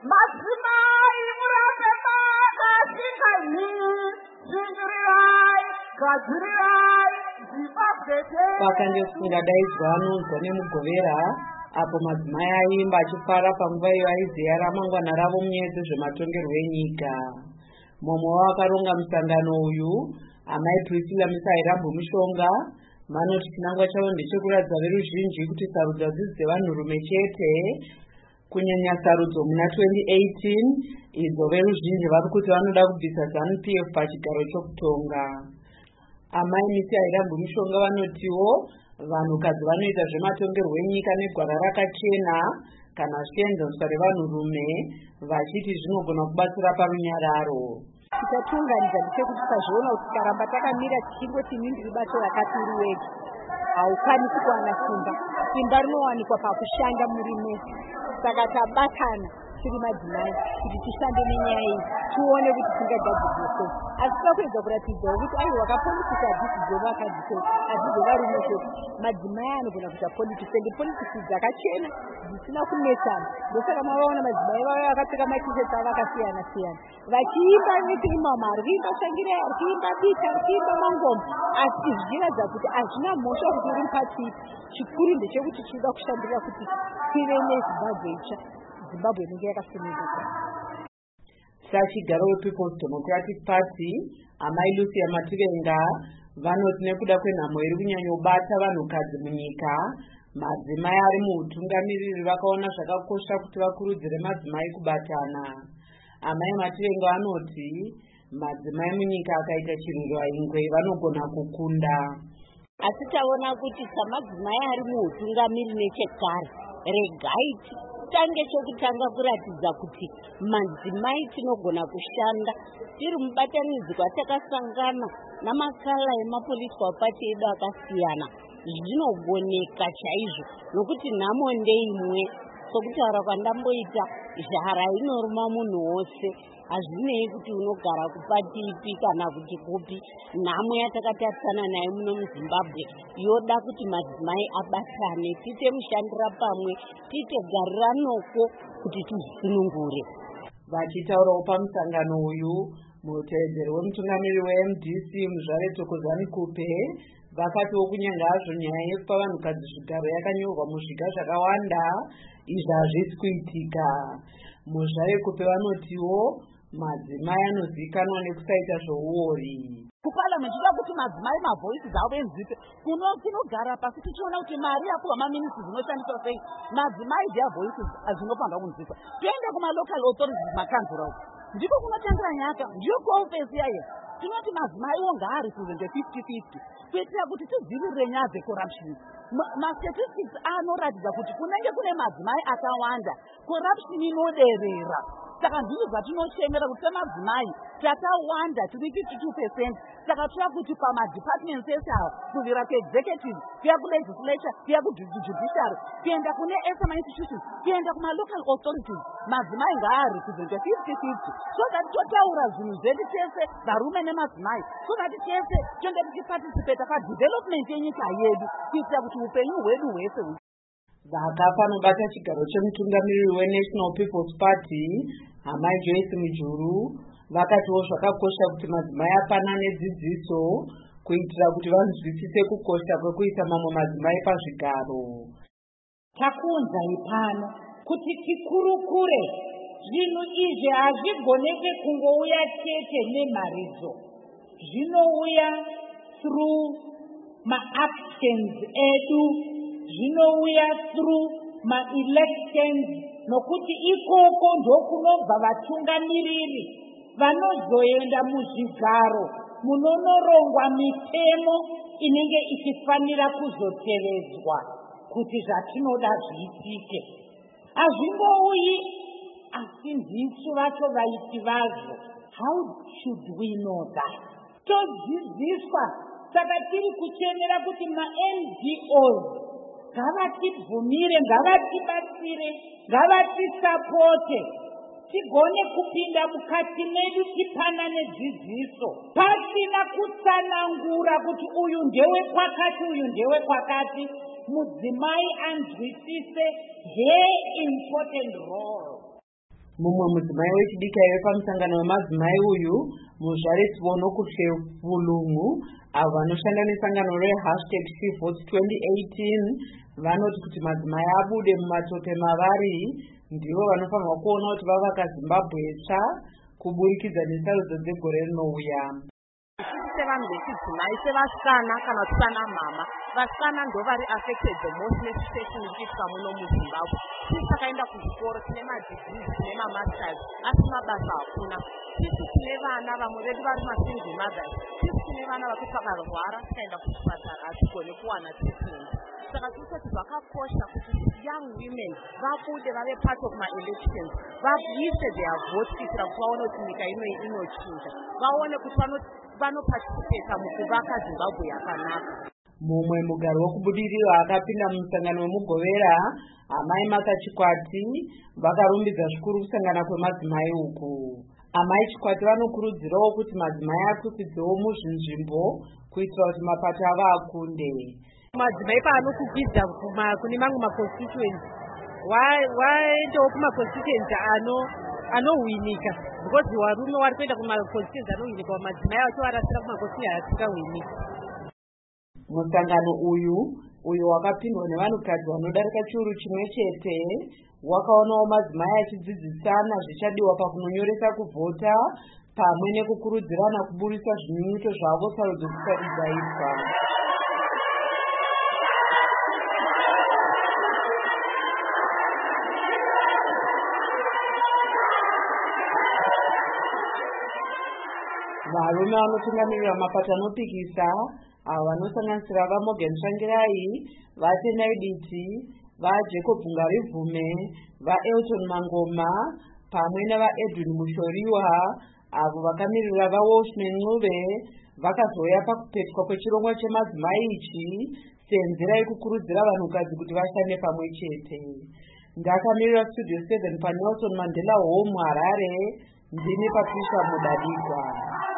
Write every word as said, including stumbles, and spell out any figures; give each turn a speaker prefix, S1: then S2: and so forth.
S1: madzimai murape makasika nhii zvinjurirai gadzirirai zvipabvete.
S2: Pakandosingadaidzwa anonzwa nemugovera apo madzimai aimba achifara panguva iyo aiziya ramangwana ravo munyaya dzezvematongerwo enyika. Mumwe wavo akaronga musangano uyu, amai Priscilla Misairambo Mushonga, vanoti chinangwa chavo ndechekuratidza veruzhinji kuti sarudzo hadzisi dzevanhurume chete, kunyanya sarudzo muna twenty eighteen idzo veruzhinji vari kuti vanoda kubvisa ZANU P F pachigaro chokutonga. Amai Misairambo Mushonga vanotiwo vanhukadzi vanoita zvematongerwo enyika negwara rakachena kana zvichienzanisa revanhurume, vachiti zvinogona kubatsira parunyararo.
S3: Tichatunganidza ndechekuti tazviona kuti tikaramba takamira tichingoti inini ndiri bato rakatiri wega haukwanisi kuwana simba. Simba rinowanikwa pakushanda muri mese. Saka tabatana tiri madzimai kuti tishande nenyaya iyi tione kuti tingagadzirwa sei. Asi pakuedza kuratidzawo kuti ai wakapolitiki hadzisi dzevakadzi chete, hadzisi dzevarume chete. Madzimai anogona kuita politics ende politics dzakachena dzisina kunetsana. Ndosaka mavaona madzimai vavo vakapfeka matisheti avo akasiyana siyana vachiimba nekuimba mari, kuimba shangira, kuimba bita, kuimba mangoma, asi zvichiratidza kuti hazvina mhosva kuti uri mupati. Chikuru ndechekuti tinoda kushandira kuti tive neZimbabwe itsva, Zimbabwe inenge yakasununguka.
S2: Sachigaro wePeople's Democratic Party, amai Lucia Mativenga, vanoti nekuda kwenhamo iri kunyanyobata vanhukadzi munyika, madzimai ari muutungamiriri vakaona zvakakosha kuti vakurudzire madzimai kubatana. Amai Mativenga vanoti madzimai munyika akaita chiriro ingwe vanogona kukunda.
S4: Asi taona kuti samadzimai ari muutungamiriri nechekare, regai tange chokutanga kuratidza kuti madzimai tinogona kushanda tiri mubatanidzwa takasangana namakala emapolitical party edu akasiyana. Zvinogoneka chaizvo nokuti nhamo ndeimwe. Sokutaura kwandamboita zhara inoruma munhu wose, hazvinei kuti unogara kupati ipi kana kuti kupi. Nhamo yatakatarisana nayo muno muZimbabwe yoda kuti madzimai abatane, tiite mushandira pamwe, tiite garira noko kuti tizvinungure.
S2: Vachitaurawo pamusangano uyu, mutevedzeri wemutungamiri weM D C Muzvare Thokozani Kupe vakatiwo kunyanga hazvo nyaya yekupa vanhukadzi zvigaro yakanyorwa muzviga zvakawanda, izvi hazvisi kuitika. Muzvare Kupe vanotiwo madzimai anozivikanwa nekusaita zvouori.
S1: Kuparliament chida kuti madzimai mavoisi dzavo enzite kuno kunogara pasi tichiona kuti mari yakuva maministries dzinoshandiswa sei, madzimai their voices hazvinofamba kunzika. Tiende kuma local authorities makanzura uko ndiko kunotangira nyaka, ndiyo kuofesi yayo. Tinoti madzimai wo ngaarepresente fifty fifty kuitira kuti tidzivirire nyaya dzecorruption. Mastatistics anoratidza kuti kunenge kune madzimai akawanda, corruption inoderera. Saka ndizvo zvatinochemera kuti semadzimai takawanda tiri fifty-two percent. Saka tira kuti pamadepartments ese awa kubvira kuexecutive, kuya kulegislature, kuya kujudiciary, kuenda kune S M institutions, kuenda kumalocal authorities, madzimai ngaarepresente fifty fifty. So that totaura zvinhu zvedu tese varume nemadzimai, so that tese tonge tichiparticipate padevelopment yenyika yedu kuitira kuti upenyu hwedu hwese.
S2: Vakafa nobata chigaro chemutungamiriri weNational People's Party, amai Joyce Mujuru, vakatiwo zvakakosha kuti madzimai apanane dzidziso kuitira kuti vanzwisise kukosha kwekuisa mamwe madzimai pazvigaro.
S5: Takunzai pano kuti tikurukure zvinhu izvi hazvigoneke kungouya chete nemharidzo. Zvinouya through ma-actions edu, zvinouya through ma-elections, nokuti ikoko ndokunobva vatungamiriri vanozoenda muzvigaro munonorongwa mitemo inenge ichifanira kuzotevedzwa kuti zvatinoda zviitike. Hazvingouyi asi ndisu vacho vaiti vazvo. How should we know that? Todzidziswa. Saka tiri kuchemera kuti ma-N G Os ngavatibvumire, ngavatibatsire, ngavatisapote, tigone kupinda mukati medu tipanane dzidziso pasina kutsanangura kuti uyu ndewe kwakati uyu ndewe kwakati. Mudzimai anzwisise her important role.
S2: Mumwe mudzimai wechidiki aive pamusangano wemadzimai uyu muzvare tsivono kuhlevulungu avo vanoshanda nesangano rehashtag shevotes twenty eighteen vanoti kuti madzimai abude mumatope mavari ndivo vanofanirwa kuona kuti vavaka Zimbabwe tsva kuburikidza nesarudzo dzegore rinouya.
S3: Sevanhu vechidzimai sevasikana kana kuti sana mama, vasikana ndo vari affected the most nesituation iriitika muno muZimbabwe. Sisi takaenda kuzvikoro tine madegrees tine mamasters asi mabasa hakuna. Sisi tine vana vamwe vedu vari masingle mothers. Sisi tine vana vakuti vakarwara tikaenda kuchipatara hatigone kuwana treatment. Saka tirikuti zvakakosha kuti young women vabude vave part of ma-elections, vaise their vote kuitira kuti vaone kuti nyika inoi inochinja, vaone kuti vanoparticipata mukuvaka Zimbabwe yakanaka.
S2: Mumwe mugaro wekubudirira akapinda mumusangano wemugovera amai Martha Chikwati vakarumbidza zvikuru kusangana kwemadzimai uku. Amai Chikwati vanokurudzirawo kuti madzimai akudzidzewo muzvinzvimbo kuitira kuti mapato avo akunde.
S3: Madzimai paanokukwidza kune mamwe maconstituency waendawo kumaconstituency anohwinika because varume vari kuenda kumaconstituency anohwinika madzimai vachivarasira kumaconstituency asingawinika.
S2: Musangano uyu uyo wakapindwa nevanhukadzi vanodarika chiuru chimwe chete wakaonawo madzimai achidzidzisana zvichadiwa pakunonyoresa kuvhota pamwe nekukurudzirana kuburisa zvinyunyuto zvavo sarudzo dzisati dzaitwa. Varume vanotungamirira mapato anopikisa avo vanosanganisira vaMorgan Tsvangirai, vaTendai Biti, vaJacob Ngarivume, vaElton Mangoma pamwe navaEdwin Mushoriwa avo vakamirira vaWalshman Ncube vakazouya pakupetwa kwechirongwa chemadzimai ichi senzira yekukurudzira vanhukadzi kuti vashande pamwe chete. Ndakamirira Studio seven paNelson Mandela Hall muHarare, ndini Patricia Mudadikwa.